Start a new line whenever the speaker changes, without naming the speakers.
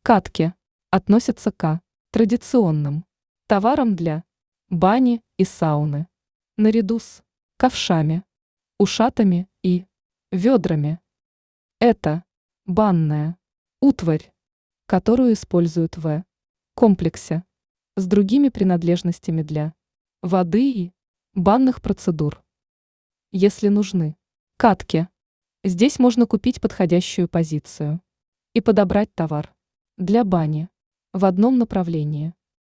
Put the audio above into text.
Катки относятся к традиционным товарам для бани и сауны, наряду с ковшами, ушатами и ведрами. Это банная утварь, которую используют в комплексе с другими принадлежностями для воды и банных процедур. Если нужны катки, здесь можно купить подходящую позицию и подобрать товар для бани в одном направлении.